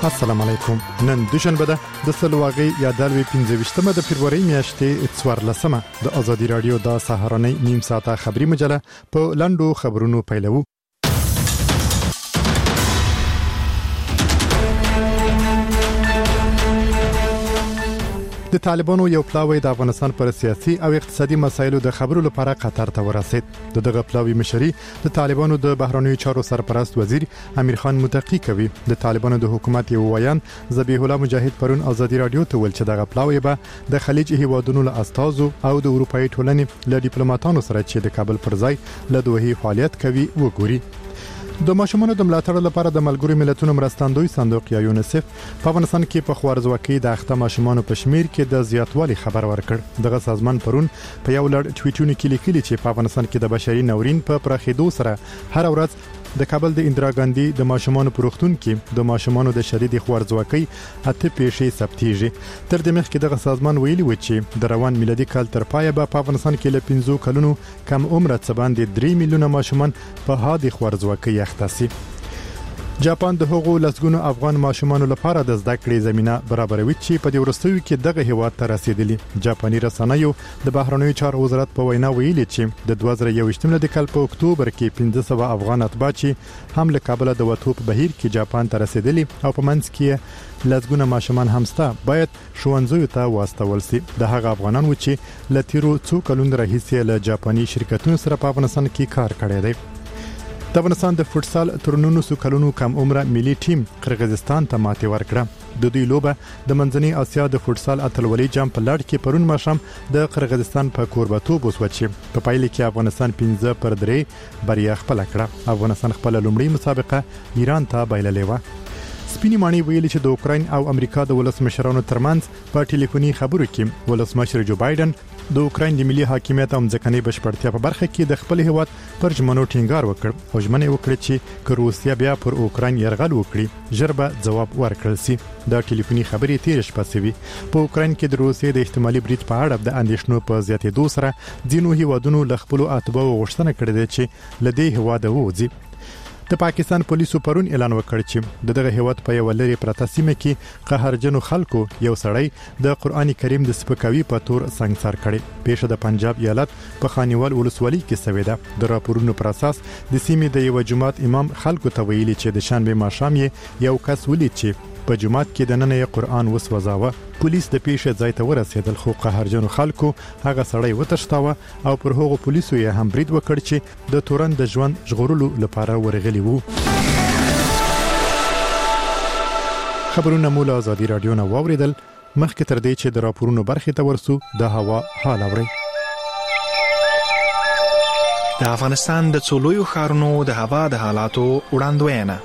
السلام علیکم. نن دوشنبه ده د سلواغي یا دلوي 15مه د فبراير میاشتې 14مه د ازادي رادیو د سهارنۍ نیم ساعته خبري مجله په لاندو خبرونو پیلوو. د طالبانو یو پلاوی د افغانستان پر سیاسي او اقتصادي مسایلو د خبرو لپاره قطر ته ورسید. دغه پلاوی مشري د طالبانو د بهرنیو چارو سرپرست وزیر امیر خان متقی کوي. د طالبانو د حکومت یو ویان ذبیح الله مجاهد پرون ازادي رادیو ته ویل چې دغه پلاوی به د خلیج هیوادونو له استازو او د اروپאי ټولنې له ډیپلوماټانو سره چې د کابل پر ځای له دوه فعالیت کوي وګوري. د ماشومانو د ملاتړ لپاره د ملګرو ملتونو مرستندوی صندوق یا یونیسف په افغانستان کې په خوارزواکۍ د اخته ماشومانو په شمیر کې د زیاتوالي خبر ورکړ. دغه سازمان پرون په یو لړ ټویټونو کې لیکلي چې په افغانستان کې د بشري ناورین په پراخېدو سره هر ورځ د کابل د اندرا ګاندي د ماشومانو پروختون کې د ماشومانو د شدید خوارزواکۍ اته پیښې ثبتېږي. تر دې مخکې دغه سازمان ویلي و چې د روان میلادي کال تر پایه به په افغانستان کې له 15 کلونو کم عمره څخه باندې 3 میلیونه ماشومان په حادي خوارزواکۍ اخته شي. جاپان د هغو لسګونو افغان ماشومانو لپاره د زده کړې زمينه برابروي چې په دې ورستیو کې دغه هیواد ته رسیدلی. جاپاني رسنیو د بهرنیو چارو وزارت په وینا ویلي چې د 2021 میلادي کال په اکتوبر کې 1500 افغان اتباع چې هم له کابل د وټو په بهیر کې جاپان ته رسیدلی او په منځ کې لسګونه ماشومان همستا باید ښوونځیو ته واستول شي. د هغه افغانانو چې لتیرو څو کلونو راهیسې له جاپاني شرکتونو سره په افغانستان کې کار کړی دی. د افغانستان د فوتسال تر 19 کلونو کم عمره ملي ټیم قرغیزستان ته ماتې ورکړه. د دوی لوبه د منځنۍ اسیا د فوتسال اتلولۍ جام په لړ کې پرون ماښام د قرغیزستان په کوربتوب وسوچي. په پایله کې افغانستان 15-3 بریا خپل کړه. افغانستان خپل لومړی مسابقه ایران ته بایللې و. سپینی مانی ویلي چې د اوکراین او امریکا د ولسمشرانو ترمنځ په ټلیفوني خبرو کې ولسمشر جو بایدن د اوکراین د ملي حاکمیت او ځمکنۍ بشپړتیا په برخه کې د خپل هیواد پر ژمنو ټینګار وکړ او ژمنه وکړه چې که روسیا بیا پر اوکراین یرغل وکړي ژر به ځواب ورکړل شي. دا ټلیفوني خبرې تیر شپه شوې. په اوکراین کې د روسیې د احتمالي برید په اړه د اندېښنو په زیاتېدو سره ځینو هیوادونو له خپل اتباعو غوښتنه کړې ده چې له دې هیواده ووځي. د پاکستان پولیسو پرون اعلان وکړ چې دغه هیواد په یو لری پرته سیمه کې قهرجنو خلکو یو سړی د قران کریم د سپکاوي په تور سنگسار کړي. پیښه د پنجاب ایالت په خانیوال ولسوالۍ کې شوې ده. د راپورونو پر اساس د سیمې د یو جماعت امام خلکو ته ویلي چې د شنبه ماښام یو کس ولید چې په جماعت کې د نن قرآن وسوځاوه. پولیس د پیښې ځای ته ورسېدل خو قهرجنو خلکو هغه سړی وتښتاوه او پر هغو پولیسو یې هم برید وکړ چې د تورن د ژوند ژغورلو لپاره ورغلي وو. خبرونه مو له ازادي رادیو نه واوریدل. مخکې تر دې چې د راپورونو برخې ته ورسو د هوا حال اورئ. د افغانستان د څولویو ښارونو د هوا د حالاتو وړاندوینه.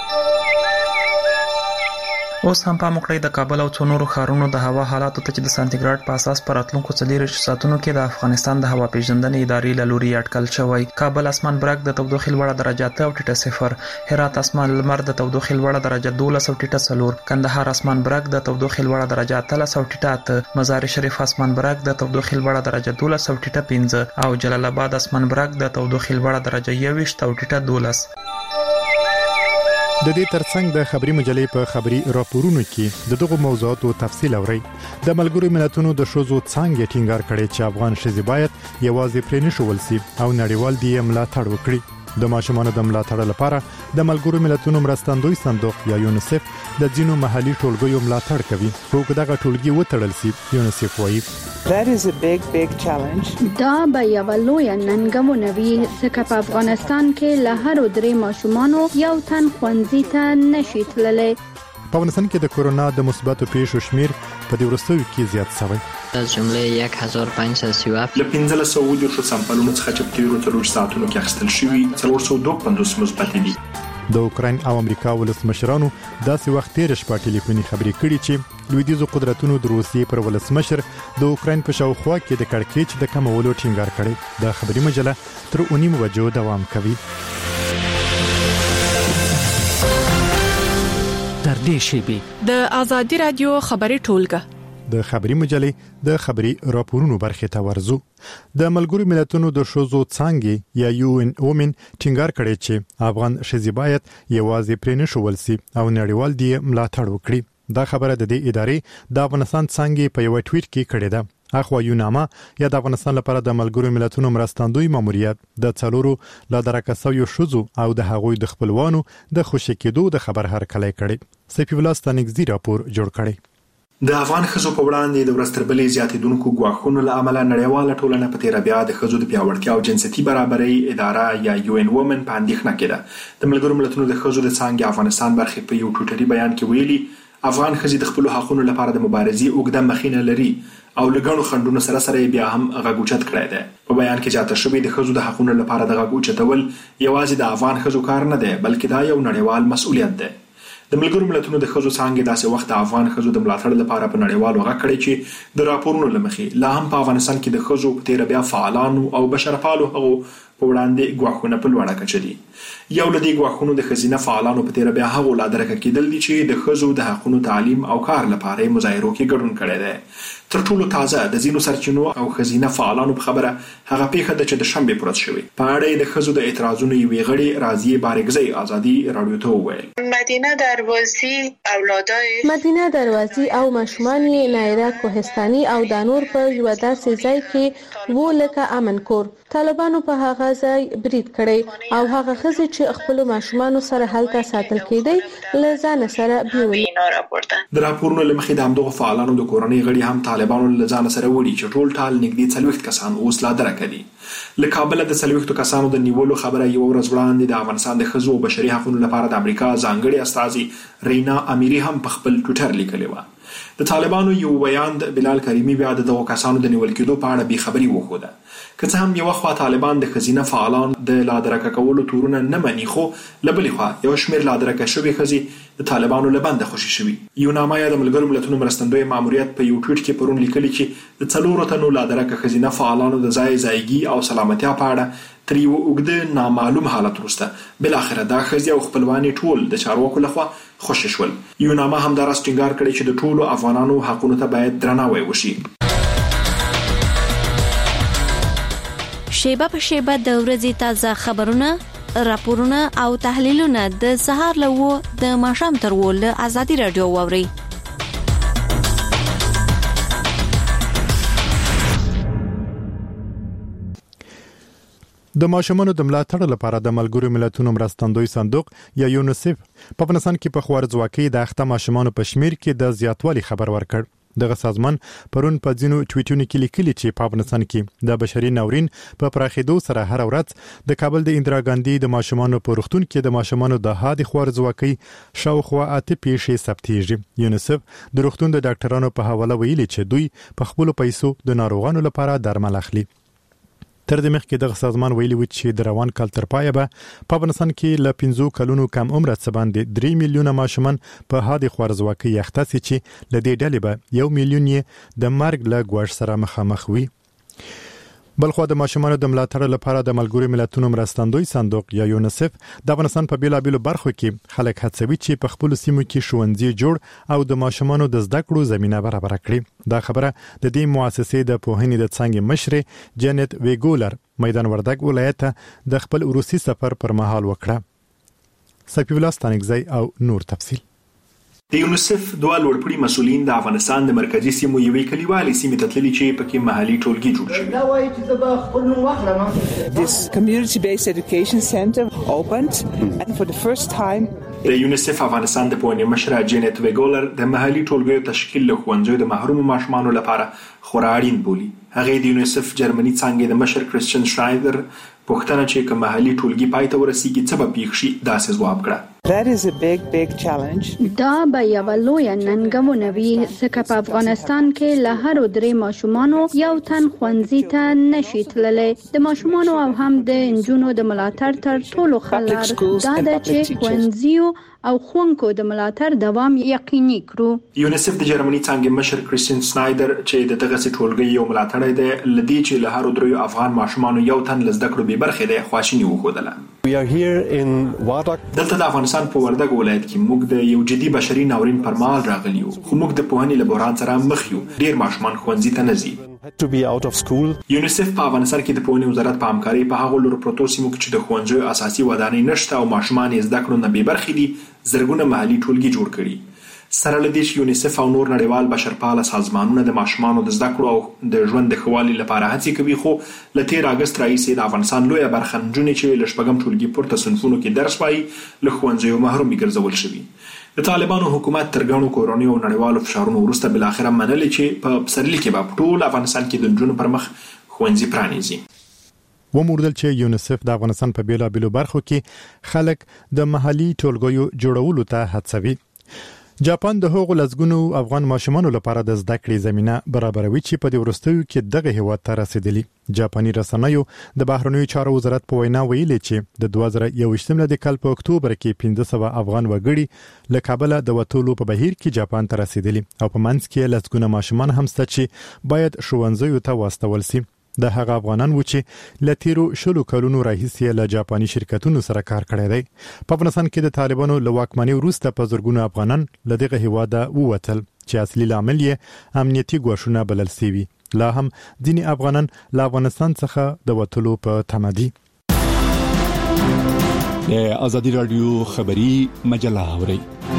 اوس هم په مقړې د کابل او څو نورو ښارونو د هوا حالاتو ته چې د سانتیګراډ په اساس پر راتلونکو 40 ساعتونو کې د افغانستان د هوا پیژندنې ادارې له لوري اټکل شوی. کابل اسمان برګ د تودوخې لوړه درجه 8 او ټیټه 0. هرات اسمان لمر د تودوخې لوړه درجه 12 او ټیټه 4. کندهار اسمان برګ د تودوخې لوړه درجه 13 او ټیټه 8. مزار شریف اسمان برګ د تودوخې لوړه درجه 12 او ټیټه 15 او جلال آباد اسمان برګ د تودوخې لوړه درجه 21 او ټیټه 12. د دې ترڅنګ د خبري مجلې په خبري راپورونو کې د دغه موضوعاتو تفصیل اورئ. د ملګرو ملتونو د شوزو څنګه ټینګار کړي چې افغان ښځې باید یوازې پرې نشول شي او نړیوال دی ملاتړ وکړي. د ماشومانو د ملاتړ لپاره د ملګرو ملتونو مرستندوی صندوق یا یونیسف د ځینو محلي ټولګیو ملاتړ کوي. خو دغه ټولګي وتړل شي یونیسف وایي That is a big challenge. دا به یو لوی ننګونه وي ځکه په افغانستان کې له هر 3 ماشومانو یو تن ښوونځي ته نشي تللی. په افغانستان کې د کورونا د مثبتو پیښو شمیر په دې ورستیو کې زیات شوی. از جمله 1537 له 1510 سامپلونو څخه چې په تیرو 3 ساعتونو کې اخیستل شوي 452 مثبت دي. د اوکراین او امریکا ولسمشرانو داسې وخت تیر شپه ټلیفوني خبرې کړي چې لویدیزو قدرتونو د روسیې پر ولسمشر د اوکراین په شاوخوا کې د کړکېچ د کمولو ټینګار کړي. د خبري مجله تر 9 بجو دوام کوي. در دې شیبې د ازادي رادیو خبري ټولګه د خبري مجلې د خبري راپورونو برخې ته ورزو. د ملګرو ملتونو د شوزو څنګه یا UN Women ټینګار کړي چې افغان ښځې باید یوازې پرې نه شول سي او نړیوال دی ملاتړ وکړي. دا خبره د دې ادارې د افغانستان څنګه په یو ټویټ کې کړې ده. اخوا یوناما یا د افغانستان لپاره د ملګرو ملتونو مرستندوی ماموریت د څلورو لا درکه سویو شوزو او د هغوی د خپلوانو د خوشی کېدو د خبر هرکلی کړي. سپی ولستانګزی راپور جوړ کړي. د افغان ښځو په وړاندې د ورستربلې زیاتېدونکو ګواښونو له امله نړیواله ټولنه په تیر بیا د ښځو د پیاوړتیا او جنسيتي برابرۍ اداره یا UN Women په اندېښنه کې ده. د ملګرو ملتونو د ښځو د څانګې افغانستان برخې په یو ټوټري بیان کې ویلي افغان ښځې د خپل حقوقو لپاره د مبارزې اوږده مخینه لري او لګڼو خندونو سره بیا هم غږ اوچت کړی دی. په بیان کې زیاته شوې د ښځو د حقوقو لپاره د غږ اوچتول یوازې د افغان ښځو کار نه دی بلکې دا یو نړیوال مسؤلیت دی. د ملګرو ملتونو د ښځو څانګې داسې وخت د افغان ښځو د ملاتړ لپاره په نړیوالو غږ کړی چې د راپورونو له مخې لا هم په افغانستان کې د ښځو په تیر بیا فعالانو او بشرپالو هغو په وړاندې ګواښونه په لوړه کچه دي. یو له دې ګواښونو د ښځینه فعالانو په تیر بیا هغو لا درکه کېدل دي چې د ښځو د حقوقو تعلیم او کار لپاره مظاهرو کې ګډون کړی دی. تر ټولو تازه د ځینو سرچینو او ښځینه فعالانو په خبره هغه پیښه ده چې د شنبې پر ورځ شوې. په اړه د ښځو د اعتراضونو یوې غړي راضیه بارګزی ازادي رادیو ته وویل مدینه دروازی او ماشومان نایره کوهستاني او د نور په یو داسې ځای کې وو لکه امن کور. طالبانو په هغه ځای برید کړی او هغه ښځې چې خپل ماشومان سره هلته ساتل کېدی له ځان سره بیولې. د راپورونو له مخې د همدغو فعالانو د کورنۍ غړي هم طالبانو له ځان سره وړي چې ټول ټال نږدې 40 کسان اوس لا درکه دي. له کابل د 40 کسانو د نیولو خبره یو ورځ وړاندې د افغانستان د ښځو او بشري حقوقو لپاره د امریکا ځانګړي استازي رینا امیری هم په خپل ټویټر لیکلی و. د طالبانو یو بیان د بلال کریمی بیا دغه کسانو د نیول کېدو په اړه بې خبري وښوده. که څه هم یو خوا طالبان د ښځینه فعالان د لا درکه کولو تورونه نه مني خو له بلې خوا یو شمېر لا درکه شوې ښځې د طالبانو له بنده خوشي شوي. یوناما یا د ملګرو ملتونو مرستندوی ماموریت په یو ټویټ کې پرون لیکلي چې د 4 تنو لا درکه ښځینه فعالانو د ځایګي او سلامتیا په اړه تر یو اوږده نامعلوم حالت وروسته بلاخره دا ښځې او خپلوانې ټول د چارواکو لخوا خوشي شول. یوناما هم دا راز ټینګار کړی چې د ټولو افغانانو حقوقو ته باید درناوی وشي. شیبه په شیبه د ورځې تازه خبرونه، راپورونه او تحلیلونه د سهار له د ماښام تر له آزادي رادیو واوري. د ماشومانو د ملاتړ لپاره د ملګرو ملتونو مرستندوی صندوق یا یونیسف په افغانستان کې په خوارځواکۍ د اخته ماشومانو په شمیر کې د زیاتوالي خبر ورکړ. دغه سازمان پرون په ځینو ټویټونو کې لیکلي چې په افغانستان کې د بشري ناورین په پراخېدو سره هر ورځ د کابل د اندرا ګاندي د ماشومانو په روغتون کې د ماشومانو د هادي خوارځواکۍ شاوخوا 8 پیښې ثبتېږي. یونیسف د روغتون د ډاکټرانو په حواله ویلي چې دوی په خپل پیسو د ناروغانو لپاره درمل اخلي. تر دې مخکې دغه سازمان ویلي و چې د روان کال تر پایه به په افغانستان کې له 15 کلونو کم عمره څخه باندې 3 میلیونه ماشومان په هادي خوارځواکۍ اخته سي چې له دې ډلې به 1 میلیون یې د مرګ له ګواښ سره مخامخ وي. بلخو د ماشومانو د ملاتړ لپاره د ملګرو ملتونو مرستندوی صندوق یا یونیسف د افغانستان په بیلابیلو برخو کې خلک هڅوي چې په خپل سیمو کې ښوونځي جوړ او د ماشومانو د زده کړو زمينه برابر کړي. دا خبره د دې مؤسسې د پوهنې د څنګه مشر جنت ویګولر میدان وردګ ولایت د خپل روسي سفر پر مهال وکړه. سپی ولستانګزی او نور تفصیل. د یونیسف دوه لوړپوړي مسؤلین د افغانستان د مرکزی سیمو یوې کلیوالې سیمې ته تللي چې پکې محلي ټولګي جوړ شوي. This community-based education center opened and for the first time د یونیسف افغانستان د پوهنې مشره جنت ویګولر د محلي ټولګیو تشکیل له ښوونځیو د محرومو ماشومانو لپاره خورا اړین بولي. هغه د یونیسف جرمني څانګې د مشر کریسچن شرایدر پوښتنه چې کوم محلي ټولګي پای ته ورسیږي څه به پیښ شي داسې ځواب کړه. That is a big challenge. دا به یو لوی ننګونه وي ځکه په افغانستان کې له هر 3 ماشومانو یو تن ښوونځي ته نشي تللی. د ماشومانو او هم د انجونو د ملاتړ تر ټولو خلک دا ده چې ښوونځیو او ښوونکو د ملاتړ دوام یقیني کړو. یونیسف د جرمني څنګه مشر کریستین سنایدر چې دغه ټولګي یو ملاتړی دی لدی چې له هر درو افغان ماشومان یو تن لزده کړو به برخه دی خواشینی وښودله. دلته د افغانستان په وردګ ولایت کې موږ د یو جدي بشري ناورین پر مهال راغلی یو خو موږ د پوهنې له بحران سره مخ یو. ډیر ماشومان ښوونځي ته نه ځي. یونیسف په افغانستان کې د پوهنې وزارت په همکاري په هغو لورو پروتو سیمو کې چې د ښوونځیو اساسي ودانۍ نشته او ماشومان یې زده کړو نه بې برخې دي زرګونه محلي ټولګي جوړ کړي. سره له دې چې یونیسف او نور نړیوال بشرپاله سازمانونه د ماشومانو د زده کړو او د ژوند د ښه والي لپاره هڅې کوي خو له 13 اګست راهیسې د افغانستان لویه برخه نجونې چې له شپږم ټولګي پورته صنفونو کې درس وایي له ښوونځیو محرومې ګرځول شوي. د طالبانو حکومت تر ګڼو کورنیو او نړیوالو فشارونو وروسته بالاخره منلې چې په پسرلي کې به ټول افغانستان کې د نجونو پر مخ ښوونځي پرانیزي. وموردل چې یونیسف د افغانستان په بیلابیلو برخو کې خلک د محلي ټولګیو جوړولو ته هڅوي. جاپان د هغو لزګونو افغان ماشومانو لپاره د زده کړې زمينه برابروي چې په دې وروستیو کې دغه هیواد ته رسیدلی. جاپاني رسنیو د بهرنیو چارو وزارت په وینا ویلي چې د 2021 کال په اکتوبر کې 1500 افغان وګړي له کابل د وټولو په بهیر کې جاپان ته رسیدلی او په منځ کې لزګونه ماشومان هم شته چې باید ښوونځیو ته واستول شي. د هغه افغانان و چې ل تیرو شلو کلونو راهیسې له جاپاني شرکتونو سره کار کړی دی. په افغانستان کې د طالبانو له واکمنۍ وروسته په زرګونو افغانان له دغه هیواده ووتل چې اصلي لامل یې امنیتي ګواښونه بلل شوي. لا هم ځینې افغانان له افغانستان څخه د وټولو په تمه دي. د ازادي رادیو خبری مجله اوري.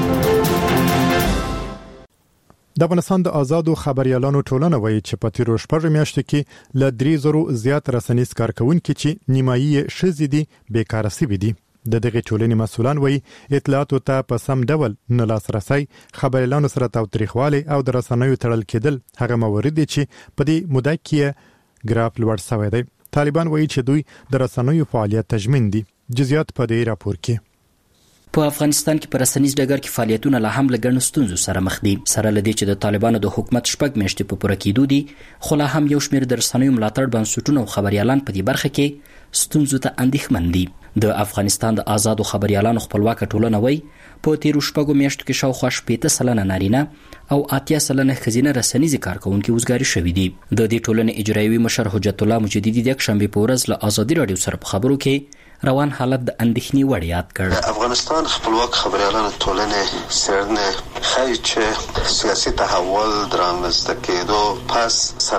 د افغانستان د آزادو خبريالانو ټولنه وایي چې په تیرو شپږ میاشتو کې له 3,000 زیات رسنیز کارکونکو چې نیمایي شذې دي بیکاره شوي دي. د دغه ټولنې مسؤلان وایي اطلاعاتو ته په سم ډول نه لاسرسي خبريالانو سره تاوتریخوالی او د رسنیو تړل کېدل هغه موارد دي چې په دې موده کې ګراف لوړ شوی دی. طالبان وایي چې دوی د رسنیو فعالیت تضمین دي. جزئیات په دې راپور کې. په افغانستان کې پر رسنیز ډګر کې فعالیتونه لا هم لګڼ ستونزو سره مخ دي. سره لدی چې د طالبانو د حکومت شپږ میاشتې په پوره کېدو دي خو لا هم یو شمېر د رسنیو ملاتړ بنسټونه او خبريالان په دې برخه کې ستونزو ته اندېښمن دي. د افغانستان د آزادو خبريالانو خپلواک ټولنه وایي په تیرو شپږو میاشتو کې شاوخوا 80% نارینه او 80% ښځینه رسنیز کارکونکي وزګاری شوي دي. د دې ټولنې اجرایوي مشر حجت الله مجددي د یکشنبه په ورځ له ازادي رادیو سره په خبرو کې روان حالت د اندېښنې وړ یاد کړ. افغانستان خپلواک خبريالانو ټولنې څېړنې ښایي چې سیاسي تحول درامزده کېدو پس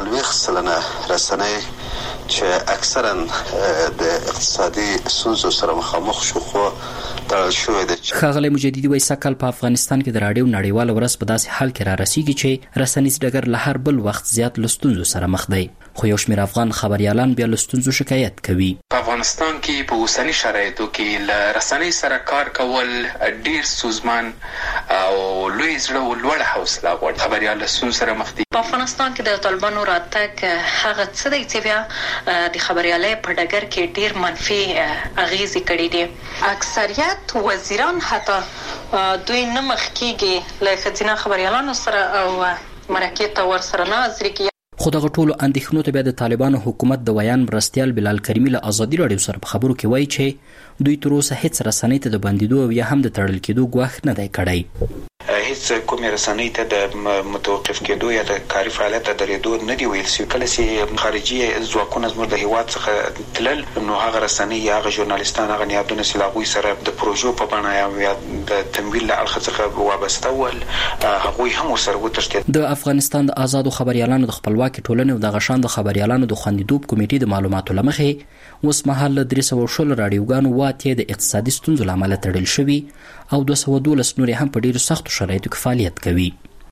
40% رسنۍ چې اکثرا د اقتصادي ستونزو سره مخامخ شو خو تړل شوې ده. ښاغلی مجددي وایي سږ کال په افغانستان کې د راډیو نړیواله ورځ په داسې حال کې را رسیږي چې رسنیز ډګر له هر بل وخت زیات له ستونزو سره مخ دی خو یو شمېر افغان خبريالان بیا له ستونزو شکایت کوي. په افغانستان کې په اوسني شرایطو کې له رسنۍ سره کار کول ډیر سوزمان او لوی زړه او لوړ حوصله غواړي. خبريال له ستونزو سره مخ دي. په افغانستان کې د طالبانو راتګ هغه څه دی چې بیا د خبريالۍ په ډګر کې ډیر منفي اغیزې کړې دي. اکثریت وزیران حتی دوی نه مخ کېږي له ښځینه خبريالانو سره او مرکې ته ورسره نه ازرېږي. خو دغه ټولو اندېښنو ته بیا د طالبانو حکومت د ویان مرستیال بلال کریمي له ازادي رادیو سره په خبرو کې وایي چې دوی تر اوسه هیڅ رسنۍ ته د بندیدو او یا هم د تړل کېدو ګواښ نه دی کړی. هیڅ کومې رسنۍ ته د متوقف کېدو یا د کاري فعالیت ته درېدو نه دی ویل شوي. کله چې خارجي ځواکونه زموږ د هیواد څخه تلل نو هغه رسنۍ یا هغه ژورنالیستان هغه نیادونه چې له هغوی سره د پروژو په بڼه یا د تمویل له اړخه څخه وابسته ول هغوی هم ورسره وتښتېدل. د افغانستان د آزادو خبريالانو د خپلواکۍ ټولنې او د غشان د خبريالانو د خوندیتوب کمیټې د معلوماتو له مخې اوس مهال له 316 راډیوګانو واته د اقتصادي ستونزو له امله تړل شوي او 212 نور هم په ډیرو سختو شرایطو کې فعالیت کوي.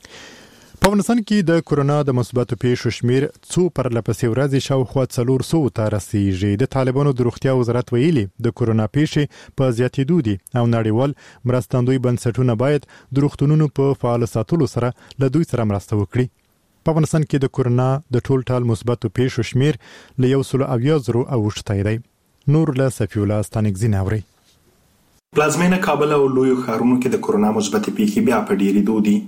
په افغانستان کې د کورونا د مثبتو پیښو شمیر څو پرلپسې ورځې شاوخوا 400 ته رسیږي. د طالبانو د روغتیا وزارت ویلي د کورونا پیښې په زیاتېدو دي او نړیوال مرستندوی بنسټونه باید د روغتونونو په فعال ساتلو سره له دوی سره مرسته وکړي. په افغانستان کې د کورونا د ټول ټال مثبتو پیښو شمیر له 170,000 اوښتی دی. نور له صفی الله ستانکزین اوري. پلازمینه کابل او لویو ښارونو کې د کورونا مثبت پیښې بیا په ډیرېدو دي.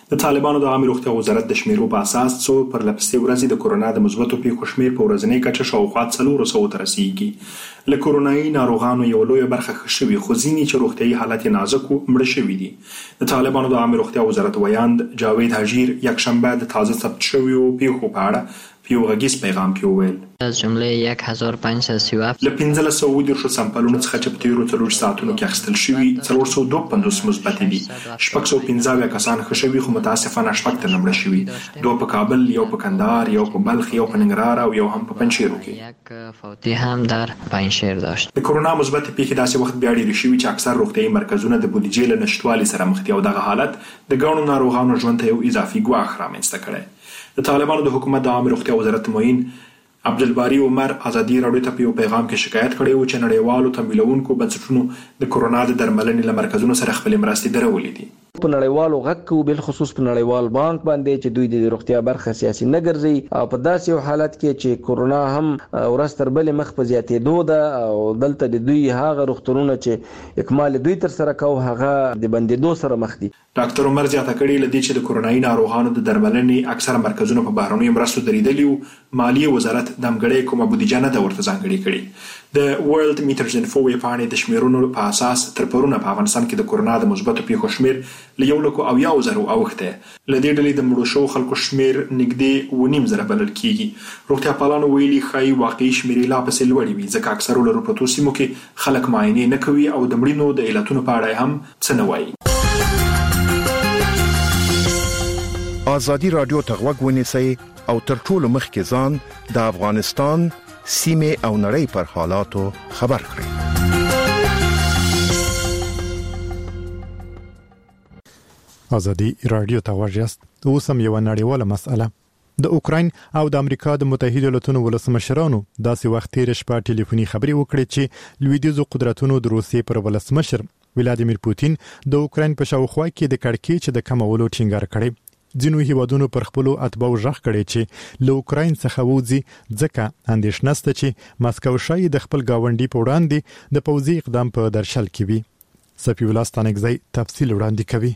د طالبانو د عامه روغتیا وزارت د شمیرو په اساس څو پر لپسې ورځې د کورونا د مثبتو پیښو شمیر په ورځنۍ کچه شاوخوا 400 ته رسیږي. له کورونایي ناروغانو یو لویه برخه ښه شوي، خو ځینې چې روغتیایي حالت یې نازک و مړه شوي دي. د طالبانو د عامه روغتیا وزارت ویاند جاوید حجیر یکشنبه د تازه ثبت شویو پیښو په اړه په یو غږیز پیغام کې وویل از جمله 1537 له 1510 سمپلونو څخه چې په تیرو 3 ساعتونو کې اخیستل شوي 452 مثبت دي. 615 کسان ښه شوي، خو متاسفانه 6 تنه مړه شوي، 2 په کابل، یو په کندهار، یو په بلخ، یو په ننګرهار او یو هم په پنجشیر کې. یک فوتی هم در پنجشیر داشت. د کرونا مثبت پیښې داسې وخت بیا ډېرې شوي چې اکثر روغتیایي مرکزونه د بودیجې له نشتوالي سره مخ دي او دغه حالت د ګڼو ناروغانو ژوند ته یو اضافي ګواښ رامنځته کړی. د طالبانو د حکومت د عامه روغتیا وزارت معین عبدالباری عمر ازادي راډیو ته په یو پیغام کې شکایت کړی و چې نړیوالو تمویلونکو بنسټونو د کرونا د درملنې له مرکزونو سره خپلې مرستې درولې دي. په نړیوالو غږ کو بل خصوص په نړیوال بانک باندې چې دوی د روغتیا برخه سیاسي نه ګرځي او په داسې یو حالت کې چې کورونا هم ورځ تر بلې مخ په زیاتېدو ده او دلته د دوی هغه روغتونونه چې اکمال دوی تر سره کوي هغه د بندیدو سره مخ دي. ډاکټر عمر زیاته کړې لدی چې د کورونایي ناروغانو د درملنې اکثر مرکزونه په بهرنیو مرستو درېدلي او مالیې وزارت د امګړې کومه بودیجه نه ورته ځانګړې کړې. د ورلد میټرز انفو ویبپاڼې د شمیرونو په اساس تر پرونه په افغانستان کې د کورونا د مثبتو پیښو شمیر له 1,000 اوښته. لدې ډلې د مړو شو خلکو شمیر نږدې 9,000 بلل کیږي. روغتیا پالانو ویلي ښایي واقعي شمیر لا پسې لوړې وي ځکه اکثر له پروتو سیمو کې خلک معاینې نه کوي او د مړینو د علتونو په اړه هم څه نه وایي. ازادي رادیو ته غوږ ونیسئ او تر ټولو مخکې ځان د افغانستان سیمه او نړۍ پر حالاتو خبر کړئ. ازادي رادیو ته غوږ یاست. اوس هم یو نړیواله مسأله. د اوکراین او د امریکا د متحده ایالاتونو ولسمشرانو داسې وخت تیر شپه ټلیفوني خبري وکړې چې لویدیځو قدرتونو د روسیې پر ولسمشر ولادیمیر پوتین د اوکراین په شاوخوا کې د کړکېچ د کمولو ټینګار کړی. ځینو هیوادونو پر خپل اتباعو ژغ کړی چې له اوکراین څخه وځي ځکه اندېښنه شته چې ماسکو شاید د خپل گاونډي په وړاندې د پوځي اقدام په درشل کې وي. سپی ولاستانګزی تفصیل وړاندې کوي.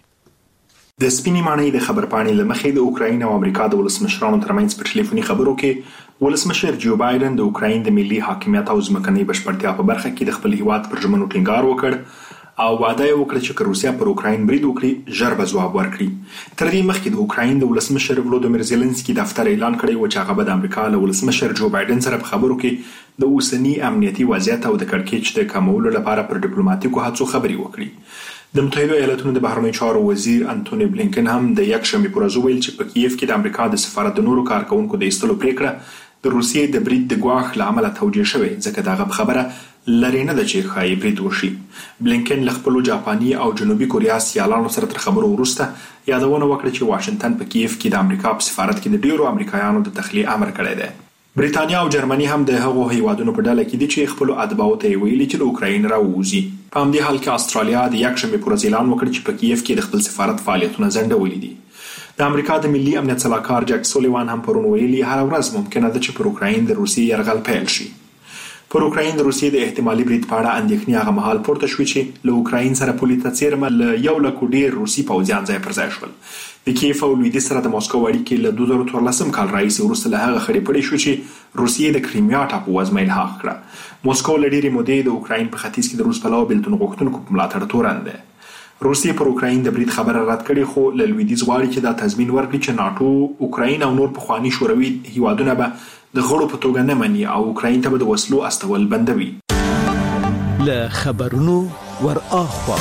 د سپینې ماڼۍ د خبرپاڼې له مخې د اوکراین او امریکا د ولسمشرانو ترمنځ په ټلیفوني خبرو کې ولسمشر جو بایدن د اوکراین د ملي حاکمیت او ځمکنۍ بشپړتیا په برخه کې د خپل هیواد پر ژمنو ټینګار وکړ او وعده یې وکړه چې روسیا پر اوکراین برید وکړي ژر به ځواب ورکړي. تر دې مخکې د اوکراین د ولسمشر ولودیمیر زيلنسکي دفتر اعلان کړی و چې هغه به د امریکا له ولسمشر جو بایدن سره په خبرو کې د اوسنی امنیتي وضعیت او د کړکېچ د کمولو لپاره پر ډیپلوماټیکو هڅو خبري وکړي. د متحده ایالاتونو د بهرنیو چارو وزیر انټونی بلینکن هم د یکشنبه پر ورځ ویل چې په کیف کې د امریکا د سفارت د نورو کارکونکو د ایستلو پریکړه د روسیې د برید د ګواښ له امله توجیه شوې ځکه دغه خبره لري نه ده چې ښایي برید وشي. بلینکن له خپلو جاپاني او جنوبي کوریا سیالانو سره تر خبرو وروسته یادونه وکړه چې واشنگټن په کیف کې د امریکا په سفارت کې د ډیرو امریکایانو د تخلیه امر کړی دی. بریتانیا او جرمني هم د هغو هیوادونو په ډله کې دي چې خپل اتباعو ته ویلي چې له اوکراین راووځي. په همدې حال کې استرالیا د یکشنبه پر ورځ اعلان وکړ چې په کیف کې د خپل سفارت فعالیتونه ځنډولي دي. د امریکا د ملي امنیت صلاحکار جک سولیوان هم پرون ویلي هر ورځ ممکنه ده چې پر اوکراین د روسیې یرغل پیل شي. پر اوکراین د روسیې د احتمالي برید په اړه اندېښنې هغه مهال پورته شوې چې له اوکراین سره پولې ته څیرمه له 100,000 ډیر روسي پوځیان ځای پر ځای شول. د کیف او لویدیځ سره د موسکو اړیکې له 2014 کال راهیسې وروسته له هغه خړې پړې شو چې روسیې د کریمیا ټاپو وزمه الحاق کړه. موسکو له ډېرې مودې د اوکراین په ختیځ کې د روس پلوه بېلتون غوښتونکو په ملاتړ تورن ده. روسیې پر اوکراین د برید خبره رد کړې خو له لویدیځ غواړي چې دا تضمین ورکړي چې ناتو اوکراین او نور پخواني شوروي هیوادونه به د غړو په توګه نه مني او اوکراین ته به د وسلو استول بندوي. له خبرونو ور اخوا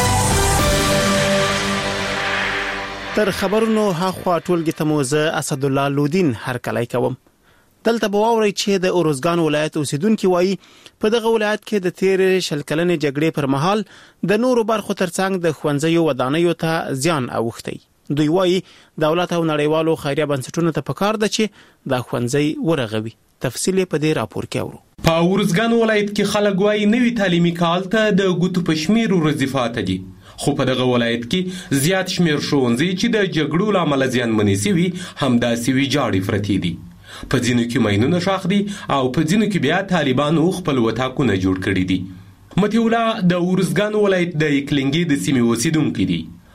تر خبرونو هاخوا ټولګي ته موزه اسد الله لودین هر کله کوم. دلته به واوري چې د اوروزګان ولایت اوسیدونکو وایي په دغه ولایت کې د تیر شلکلنې جګړې پر مهال د نورو برخو ترڅنګ د خوندزیو ودانیو ته زیان اوښتي. دوی وایي دولت او نړیوالو خیریه بنسټونو ته پکار ده چې د خوندزي ورغوي. تفصیل په دې راپور کې اورو. په اوروزګان ولایت کې خلک وایي نوي تعلیمي کال ته د ګوتو په شمیر ورځفات دي. خو په دغه ولایت کې زیات شمیر ښوونځي چې د جګړو له امله زیانمنې سوي همداسې ویجاړې پرتې دي. په ځینو کې ماینونه ښاخ دي او په ځینو کې بیا طالبانو خپل وطاقونه جوړ کړي دي. متي الله د اوروزګان ولایت د اکلنګي د سیمې اوسیدونکي دي.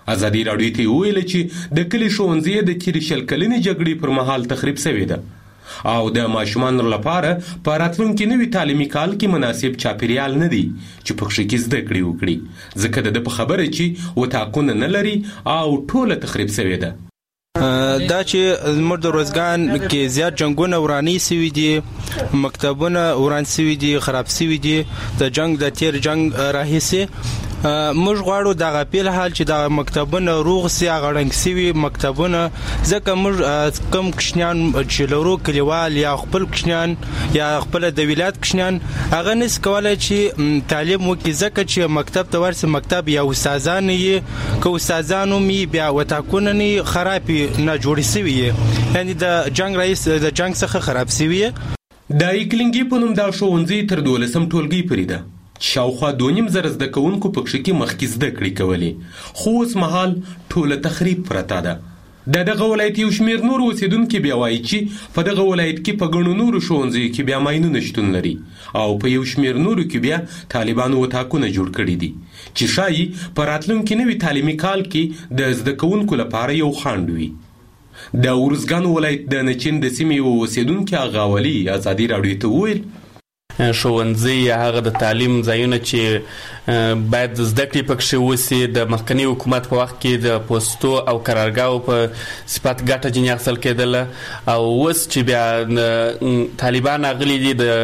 ازادي راډیو ته ویل چې د کلی ښوونځي د تیرې شل کلنې جګړې پر مهال تخریب شوې ده او د ماشومانو لپاره په راتلونکي نوي تعلیمي کال کې مناسب چاپیریال نه دی چې پکې کې زده کړې وکړي ځکه د په خبره چې وټاکونه نه لري او ټوله تخریب شوې ده. دا چې زموږ د روزګان کې زیات جنگونه ورانی سوي دي، مکتبونه وران سوي دي، خراب سوي دي د جنگ د تیر جنگ راهیسي. موږ غواړو د غپیل حال چې د مکتبونه روغ سي غړنګ سوي مکتبونه، ځکه موږ کم کشنیان چې لرو کلیوال یا خپل کشنیان یا خپل د ولایت کشنیان هغه نس کولای چې تعلیم وکړي، ځکه چې مکتب ته ورسې مکتب یا استادان یې که استادانو می بیا وټاکونه نه خراب نه جوړ سوي، یعنی د جنگ رئیس د جنگ څخه خراب سوي. د ایکلینګي په نوم دا ښوونځي تر 12 ټولګي پورې ده. شاوخوا 2.5 زده کوونکو پکې کې مخکې زده کړې کولې، خو اوس مهال ټوله تخریب پرته ده. د دغه ولایت یو شمېر نور اوسیدونکي بیا وایي چې په دغه ولایت کې په ګڼو نورو ښوونځیو کې بیا ماینونه شتون لري او په یو شمېر نورو کې بیا طالبانو وټاکونه جوړ کړي دي چې ښایي په راتلونکي نوي تعلیمي کال کې د زده کوونکو لپاره یو خنډ وي. د ارزګان ولایت د نچین د سیمې اوسیدونکي اغاولي ازادي راډیو ته وویل ښوونځي یا هغه د تعلیم ځایونه چې باید زده کړې پکې وسي د مخکنی حکومت په وخت کې د پوسټو او قرارګاو په صفت ګټه ځنې اخیستل کېدله او اوس چې بیا طالبان اغلي دي د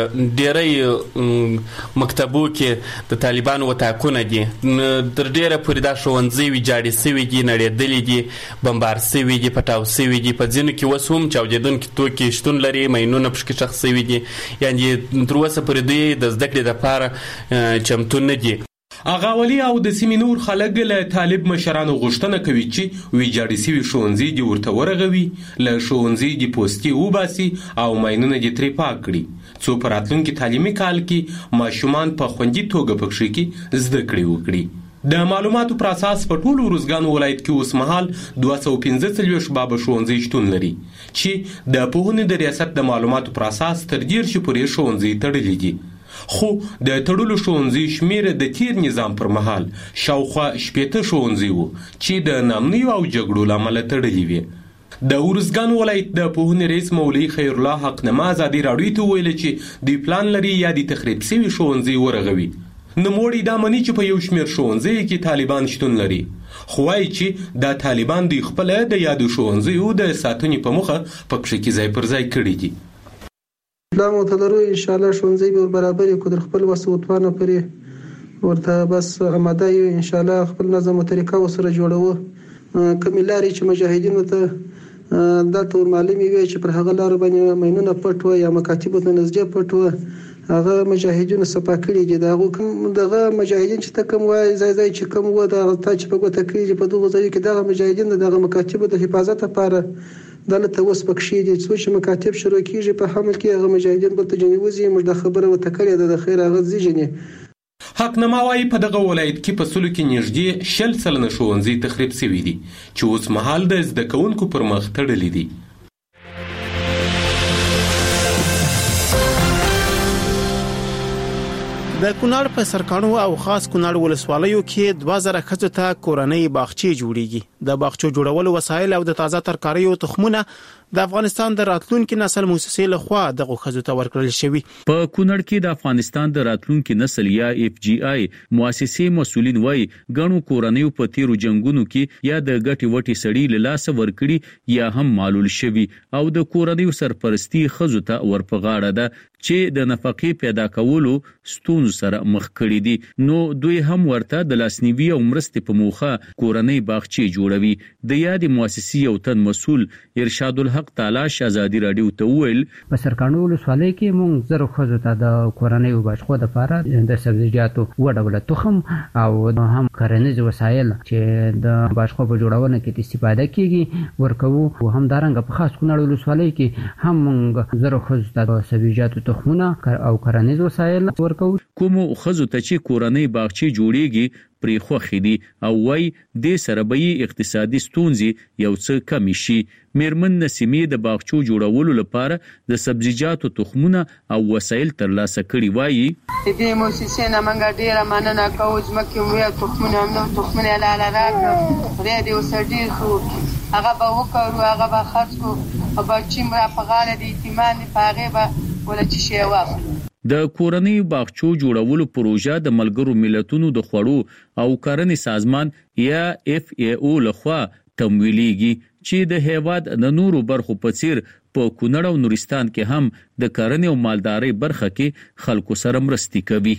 ډېری مکتبو کې د طالبانو وټاکونه دي تر ډېره پورې دا ښوونځي ویجاړې سوي دي، نړېدلي دي، بمبار سوي دي، پټاو سوي دي. په ځینو کې اوس هم چاودېدونکي توکي شتون لري، ماینونه پکې ښخ سوي دي، یعنې تر اوسه پورې دوی د زده کړې لپاره چمتو نه دي. اغاولي او د سیمې نور خلک له طالب مشرانو غوښتنه کوي چې ویجاړې سوي ښوونځي دې ورته ورغوي، له ښوونځي دې پوستې وباسي او ماینونه دې ترې پاک کړي څو په راتلونکي تعلیمي کال کې ماشومان په خوندي توګه پکې کې زده کړې وکړي. د معلوماتو پر اساس په ټول ارزګان ولایت کې اوس مهال 245 بابه ښوونځي شتون لري چې د پوهنې د ریاست د معلوماتو پر اساس تر 10 پورې ښوونځي تړلي دي، خو د تړلو ښوونځي شمیر د تیر نظام پر مهال شاوخوا 80 ښوونځي وو چې د نامنیو او جګړو لامل تړلي وي. د ارزګان ولایت د پوهنې رئیس مولوي خیر الله حقنما ازادي راډیو ته ویل چې دوی پلان لري یا د تخریب شوي ښوونځي ورغوي. نوموړي دا مني چې په یو شمېر ښوونځیو کې طالبان شتون لري، خو وایي چې دا طالبان دوی خپله د یادو ښوونځیو د ساتنې په موخه پکې کې ځای پر ځای کړي دي. پلان ورته لرو انشاءالله ښوونځي به برابر کړو تر خپل وس وتوانه پورې ورته بس اماده یو انشاءالله خپل نظم او طریقه ورسره جوړوو. کومې لارې چې مجاهدینو ته دلته ورمعلومې وي چې پر هغه لارو باندې ماینونه پټ وه یا مکاتبو ته نږدې پټ وه هغه مجاهدینو صفا کړي دي. دغه مجاهدین چې ته کوم وایي ځای چې کوم و دغه تا چې په ګوته کړي چې په دغه ځایو کې دغه مجاهدین دغه مکاتبو د حفاظت لپاره دلته اوس پکښې دي څو چې مکاتب شروع کېږي په حمل کې هغه مجاهدین بلته جنې وځي. موږ دا خبره ورته کړې ده د خیر هغه ځي. حقنما وایي په دغه ولایت کې په سلو کې نږدې 100 ښوونځي تخریب شوي دي چې اوس مهال د زده کوونکو پر مخ تړلي دي. د کونړ په سرکانو او خاص کونړ ولسوالیو کې 2000 ښځو ته کورنۍ باغچې جوړیږي. د باغچو جوړولو وسایل او د تازه ترکاریو تخمونه د افغانستان د راتلونکي نسل موسسې لخوا دغه ښځو ته ورکړل شوی. په کونړ کې د افغانستان د راتلونکي نسل یا FGI مؤسسې مسؤلین وایي غنو کورنۍ په تیرو جنگونو کې یا د ګټي وټي سړی له لاس ورکړي یا هم معلول شوی او د کورنۍ سرپرستی ښځو ته ورپغاړه ده چې د نفقې پیدا کولو ستونزو سره مخ کړي دي. نو دوی هم ورته د لاسنیوي او مرستې په موخه کورنۍ باغچې جوړوي. د یادې مؤسسې یو تن مسؤل ارشاد الحق تالاش ازادي راډیو ته وویل په سرکانو ولسوالۍ کې موږ زره ښځو ته د کورنۍ باغچو لپاره د سبزیجاتو وډوله تخم او هم کرنیز وسایل چې د باغچو په جوړونه کې استفاده کیږي ورکوو. او هم دارنګ په خاص کونړ ولسوالۍ کې هم موږ زره ښځو ته سبزیجاتو تخمونه او کرنیز وسایل ورکوو. کوم خزو ته چې کورنۍ باغچې جوړیږي پرې خوښې دي او وای د سره به اقتصادي ستونزې یو څه کم شي. میرمن نسیمې د باغچو جوړولو لپاره د سبزیجاتو تخمونه او وسایل ترلاسه کړي. وایي دې موسسې نه موږ ډیره مننه کوو چې مکه وې تخمونه لاله راکړو خدای دې وسړي خو هغه به وکړو هغه به خرڅ کو او به چې مې په غاړه د ایتمان په هغه به ولا چې شی واخلو. د کورنۍ باغچو جوړولو پروژه د ملګرو ملتونو د خوړو او کرنې سازمان یا FAO لخوا تمویلېږي چې د هیواد د نورو برخو په څیر په کونړ او نورستان کې هم د کرنې او مالدارۍ برخه کې خلکو سره مرستې کوي.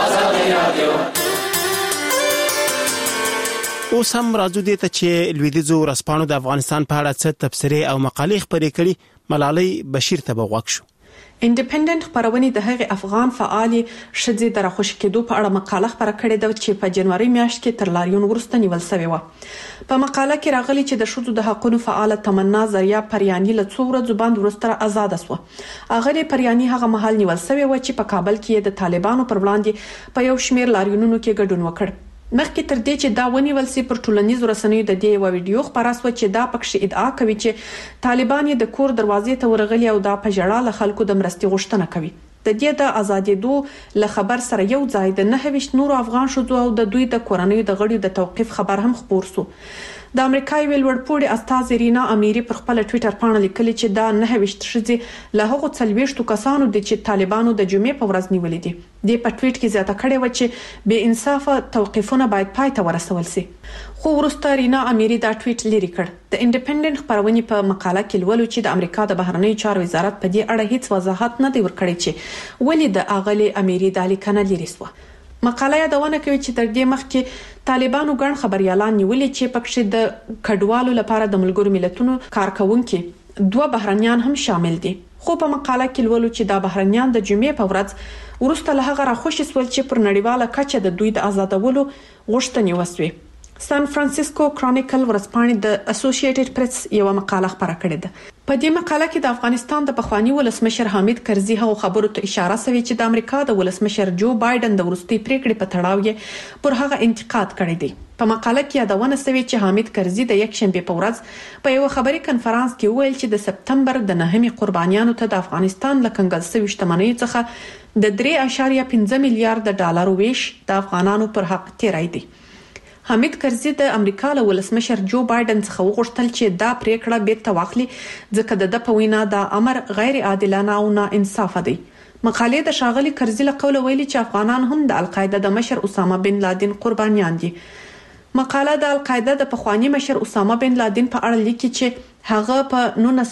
اوس هم راځو دې ته چې لویدیځو ورځپاڼو د افغانستان په اړه څه تبصرې او مقالې خپرې کړي. ملالۍ بشیر ته بغوښ شو. انډیپندنت خبرونه د هغه افغان فعال شذې د راخوش کېدو په اړه مقاله خبره کړې ده چې په جنوري میاشت کې تر لاریون وروسته نیول شوی و. په مقاله کې راغلي چې د شذو د حقوقو فعال تمنا زریا پریانی له څو ورځې باندې وروسته آزاد شو. اغه پریانی هغه مهال نیول شوی و چې په کابل کې د طالبانو پر وړاندې په یو شمېر لاریونونو کې ګډون وکړ. مخکې تر دې چې دا ونیول سي پر ټولنیزو رسنیو د دې یو ویډیو خبره شو چې دا پکې ادعا کوي چې طالبان یې د کور دروازې ته ورغلي او دا په جړه له خلکو د مرستې غوښتنه کوي. د دې د ازادېدو له خبر سره یو ځای د 9 نورو افغان شذو او د دوی د کورنۍ د غړیو د توقيف خبر هم خبر شو. د امریکای ویلوړپوړي استاد رینا امیری پر خپل ټوئیټر باندې لیکلي چې دا 9 شذې له هغو 40 کسانو د چې طالبانو د جمعې په ورځ نیولې دي. د په ټوئیټ کې زیاته کړې و چې بے انصافه توقيفونه باید پای ته ورسول شي. خو ورسته رینا امیری دا ټوئیټ لري کړ. د انډیپندنت خبرونه په مقاله کې ولولو چې د امریکا د بهرنی چارو وزارت په دې اړه هیڅ وضاحت نه دی ورکړی چې ولې د اغلی امیری د لیکنه لري سو. مقاله یادونه کوي چې تر دې مخکې طالبانو ګڼ خبريالان نیولې چې پکې د کډوالو لپاره د ملګرو ملتونو کارکونکو 2 بهرنیان هم شامل دي. خو په مقاله کې ولولو چې دا بهرنیان د جمعې په ورځ ورسته له هغه راخوشي سول چې پر نړیواله کچه د دوی د آزادولو غوښتنې وسوي. سان فرانسیسکو کرونیکل ورځپاڼې د اسوسییټډ پریس یو مقاله خبره کړې ده. په دې مقاله کې د افغانستان د پخوانی ولسمشر حامد کرزي هغه خبرو ته اشاره شوی چې د امریکا د ولسمشر جو بایدن د ورستي پریکړې په تړاو یې پر هغه انتقاد کړی دی. په مقاله کې یادونه شوی چې حامد کرزي د یک شنبه په ورځ په یو خبري کنفرانس کې ویل چې د سپتمبر د 9 قربانیانو ته د افغانستان له کنګل شوی شتمنۍ څخه د 3.5 میلیارډ ډالر ویش د افغانانو پر حق تیرای دی. حامد کرزي د امریکا له ولسمشر جو بایدن څخه وغوښتل چې دا پریکړه بیرته واخلي ځکه د په وینا دا امر غیر عادلانه او ناانصافه دی. مقالې د شاغلي کرزي له قوله ویلي چې افغانان هم د القاعده د مشر اسامه بن لادن قربانیان دي. مقاله د القاعده د پخوانی مشر اسامه بن لادن په اړه لیکي چې هغه په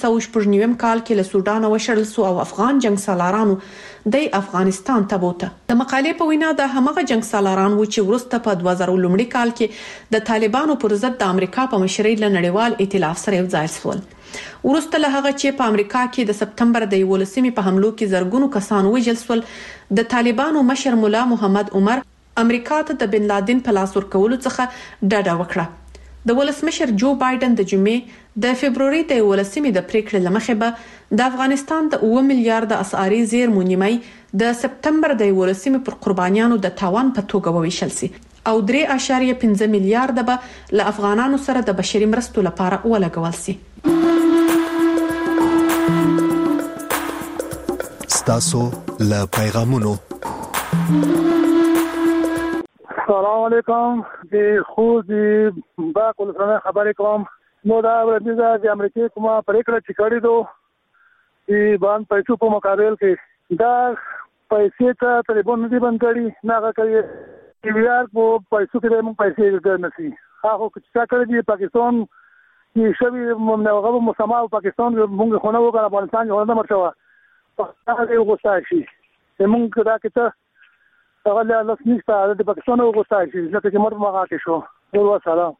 1999 کال کې له سودان وشړل سو او افغان جنگ سالارانو د افغانستان ته بوته. د مقالې په وینا د همغه جنگ سالاران و چې ورسته په 2000 لومړي کال کې د طالبانو پر ضد د امریکا په مشرۍ له نړیوال ائتلاف سره یو ځای شول. ورسته له هغه چې په امریکا کې د سپتمبر د 11 په حملو کې زرګونو کسان وژل شول، د طالبانو مشر مولا محمد عمر امریکا ته د بن لادن په لاس ورکولو څخه ډډه وکړه. د ولسمشر جو بایدن د جمعې د فبرवरी د 11 د پریکړې لمخې به د افغانستان د 9 میلیارډ اسعاري زیرمو نیمه د سپتمبر د 11 پر قربانیانو د تاوان په توګه وویشل سي او 3.5 میلیارډ به له افغانانو سره د بشري مرستو لپاره ولګول سي. ستاسو له پیغامونو. السلام علیکم. د خود با کولسنه خبرې کوم. نو دا ورځ د امریکای کومه پریکړه چې کړې دو چې باندې پیسو په مقابل کې دا پیسې ته طالبان نه دي بند کړي، نه کوي چې ویار په پیسو کې موږ پیسې ورنسي. هغه چې کړی دی پاکستان چې شوی موږ مسما او پاکستان موږ خونه وکړه افغانستان یو نه مرشوه هغه یو غوښتل شي موږ دا کې هغه له لسنیسته د پاکستان وغوښتل شي ځکه چې مرګ مغا کې شو. ورو سلام.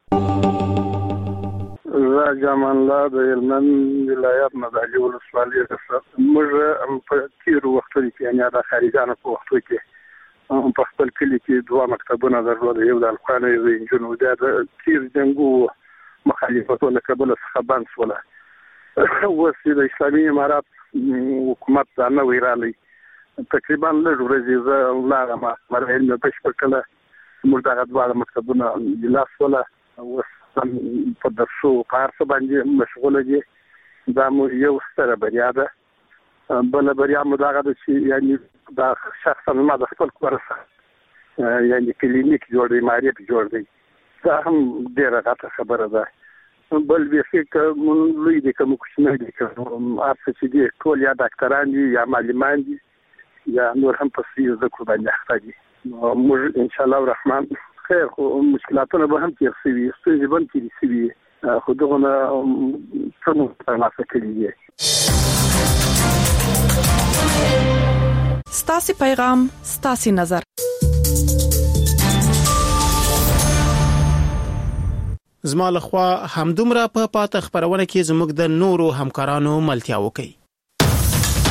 جامان الله د هلمند ولایت مدالي ولسوالۍ رسد موږ په تیر وخت کې یعنی د خارجانو په وخت کې په خپل کلی کې 2 مکتبونه درلودل، یو د الخواني د انجنونو د تیر جنگو مخالفتونه کابل څخه بند شول. وسیله اسلامي امارات حکومت دا نه ویرالي تقریبا له ورځې زه لاغه ما مرهل مې بشپړ کړه موږ دغه دواړه مکتبونه لاس ولا وسم په درسو کار څه باندې مشغوله دي دا مو یو ستره بریا ده بل بریا مو دغه چې یعنی دا شخصا ما د خپل کور سره یعنی کلینیک جوړ دی معرفت جوړ دی دا هم ډیره غټه خبره ده بل به که مونږ لوی دي کوم کوچنی دي کوم ارڅ چې دي ټول یا ډاکټران دي یا معلمان دي یا نور هم په سیاسي ذکر باندې اخته دي موږ ان شاء الله الرحمن خیر خو مشکلاتونه به هم تیر شي ستونزې به هم تیر شي خو دغه څه ترلاسه کړي دي. ستاسو پیغام ستاسو نظر. زما لخوا همدومره په پاته خبرونه کې زموږ د نورو همکارانو ملتیا وکړي.